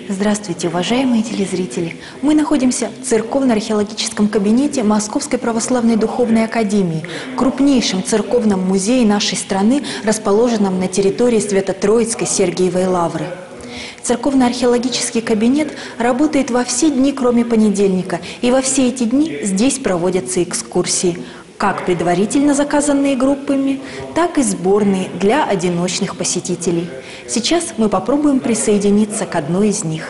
Здравствуйте, уважаемые телезрители! Мы находимся в церковно-археологическом кабинете Московской православной духовной академии, крупнейшем церковном музее нашей страны, расположенном на территории Свято-Троицкой Сергиевой Лавры. Церковно-археологический кабинет работает во все дни, кроме понедельника, и во все эти дни здесь проводятся экскурсии, как предварительно заказанные группами, так и сборные для одиночных посетителей. Сейчас мы попробуем присоединиться к одной из них.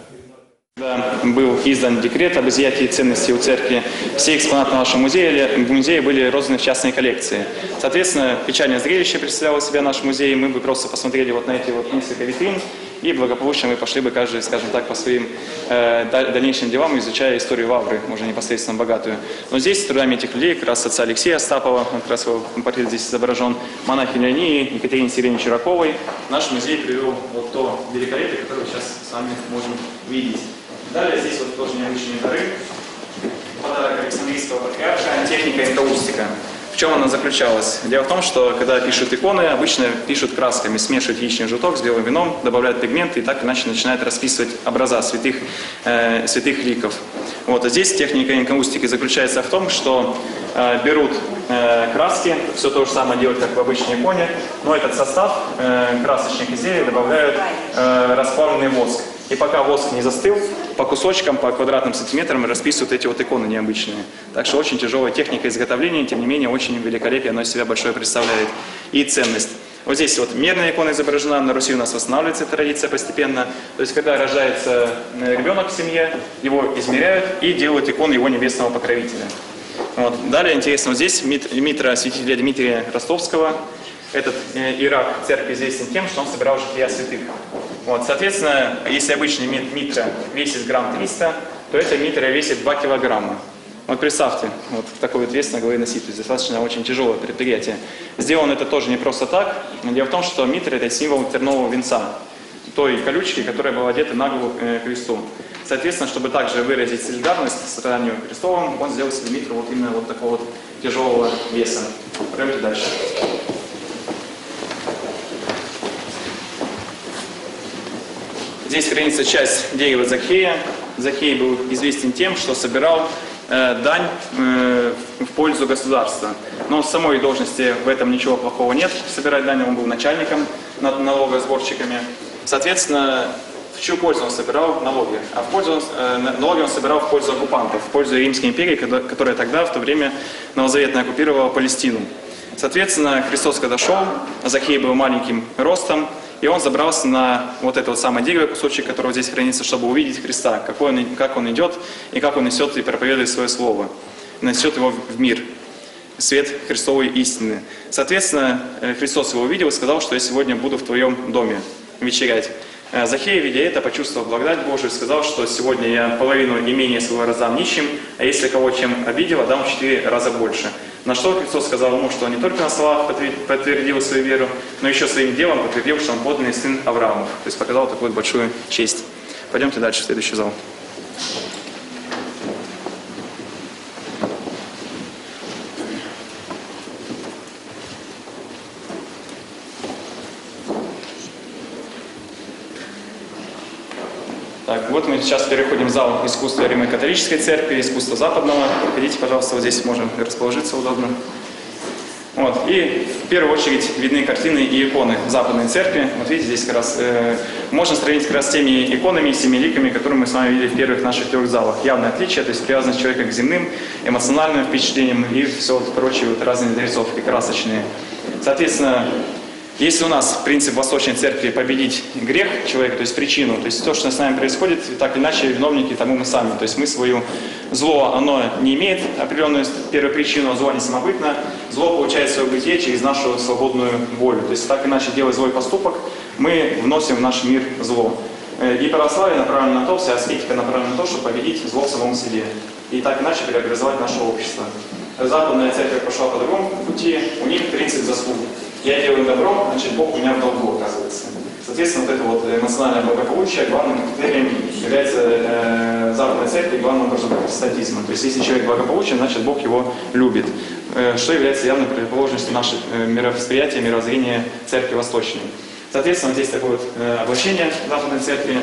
Был издан декрет об изъятии ценностей у церкви. Все экспонаты нашего музея были розданы в частные коллекции. Соответственно, печальное зрелище представляло себя наш музей. Мы бы просто посмотрели вот на эти вот несколько витрин и благополучно мы пошли бы каждый, скажем так, по своим дальнейшим делам, изучая историю Лавры, уже непосредственно богатую. Но здесь трудами этих людей, как раз отца Алексея Остапова, он как раз его портрет здесь изображен, монахини Ании, Екатерине Сирене Чураковой, наш музей привел вот то великолепие, которое сейчас с вами можем видеть. Далее здесь вот тоже необычные дары. Подарок Александрийского патриарха, техника энкаустика. В чем она заключалась? Дело в том, что когда пишут иконы, обычно пишут красками, смешивают яичный желток с белым вином, добавляют пигменты и так иначе начинают расписывать образа святых ликов. Вот, а здесь техника энкаустики заключается в том, что берут краски, все то же самое делают, как в обычной иконе, но этот состав красочных изделий добавляют расплавленный воск. И пока воск не застыл, по кусочкам, по квадратным сантиметрам расписывают эти вот иконы необычные. Так что очень тяжелая техника изготовления, тем не менее очень великолепие, оно из себя большое представляет. И ценность. Вот здесь вот мерная икона изображена, на Руси у нас восстанавливается эта традиция постепенно. То есть когда рождается ребенок в семье, его измеряют и делают икону его небесного покровителя. Вот. Далее интересно, вот здесь митра святителя Дмитрия Ростовского. Этот иерарх церкви известен тем, что он собирал жития святых. Вот, соответственно, если обычный митра весит грамм 300, то эта митра весит 2 килограмма. Вот представьте, вот такой вот вес на голове носить, то есть достаточно очень тяжелое предприятие. Сделано это тоже не просто так. Дело в том, что митра – это символ тернового венца, той колючки, которая была одета на голову кресту. Соответственно, чтобы также выразить солидарность с страданием Христовым, он сделал себе митру вот именно вот такого вот тяжелого веса. Пойдемте дальше. Здесь хранится часть дерева Закхея. Закхей был известен тем, что собирал дань в пользу государства. Но в самой должности в этом ничего плохого нет. Собирать дань, он был начальником над налогосборщиками. Соответственно, в чью пользу он собирал налоги? Налоги он собирал в пользу оккупантов, в пользу Римской империи, которая тогда, в то время, новозаветно оккупировала Палестину. Соответственно, Христос когда шел, Закхей был маленьким ростом, и он забрался на вот это вот самое дерево, кусочек, которого здесь хранится, чтобы увидеть Христа, как он идет и как он несет и проповедует свое слово, несет его в мир, свет Христовой истины. Соответственно, Христос его увидел и сказал, что я сегодня буду в твоем доме вечерять. Закхей, видя это, почувствовал благодать Божию, сказал, что сегодня я половину имения своего раздам нищим, а если кого чем обидел, отдам в 4 раза больше. На что Христос сказал ему, что он не только на словах подтвердил свою веру, но еще своим делом подтвердил, что он подлинный сын Авраамов. То есть показал такую большую честь. Пойдемте дальше, в следующий зал. Так, вот мы сейчас переходим в зал искусства Римо-католической церкви, искусства западного. Проходите, пожалуйста, вот здесь можно расположиться удобно. Вот. И в первую очередь видны картины и иконы западной церкви. Вот видите, здесь как раз можно сравнить как раз с теми иконами, с теми ликами, которые мы с вами видели в первых наших 3 залах. Явное отличие, то есть привязанность человека к земным, эмоциональным впечатлениям и все прочие вот разные дорисовки красочные. Соответственно, если у нас принцип Восточной Церкви победить грех человека, то есть причину, то есть то, что с нами происходит, так или иначе виновники тому мы сами. То есть мы свою зло, оно не имеет определенную первопричину, зло не самобытно. Зло получает свое бытие через нашу свободную волю. То есть так или иначе, делая злой поступок, мы вносим в наш мир зло. И православие направлено на то, вся аскетика направлена на то, чтобы победить зло в самом себе. И так иначе преобразовать наше общество. Западная церковь пошла по другому пути, у них принцип заслуг. Я делаю добро, значит Бог у меня в долгу, оказывается. Соответственно, вот это вот эмоциональное благополучие главным критерием является Западной церкви главным образом протестантизма. То есть, если человек благополучен, значит Бог его любит. Что является явной противоположностью нашего мировосприятия, мировоззрения церкви Восточной. Соответственно, здесь такое вот обращение Западной церкви.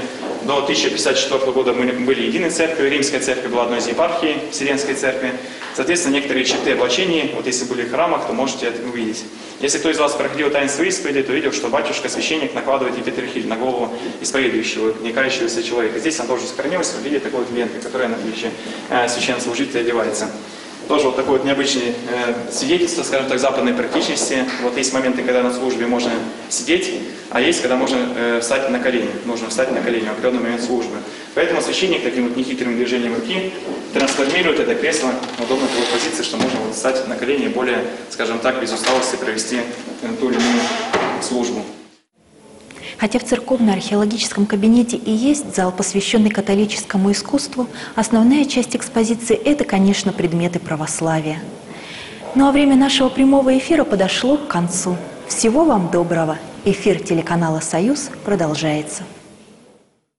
до 1054 года мы были единой церковью, Римская церковь была одной из епархий Вселенской церкви. Соответственно, некоторые черты облачений, вот если были в храмах, то можете это увидеть. Если кто из вас проходил таинство исповеди, то видел, что батюшка, священник, накладывает епитрахиль на голову исповедующего, не кающегося человека. Здесь она тоже сохранилась в виде такой вот ленты, которая на плече священнослужителя одевается. Тоже вот такое вот необычное свидетельство, скажем так, западной практичности. Вот есть моменты, когда на службе можно сидеть, а есть, когда можно встать на колени. Нужно встать на колени в определенный момент службы. Поэтому священник таким вот нехитрым движением руки трансформирует это кресло в удобной такой позиции, что можно вот встать на колени и более, скажем так, без усталости провести ту или иную службу. Хотя в церковно-археологическом кабинете и есть зал, посвященный католическому искусству, основная часть экспозиции – это, конечно, предметы православия. Ну а время нашего прямого эфира подошло к концу. Всего вам доброго! Эфир телеканала «Союз» продолжается.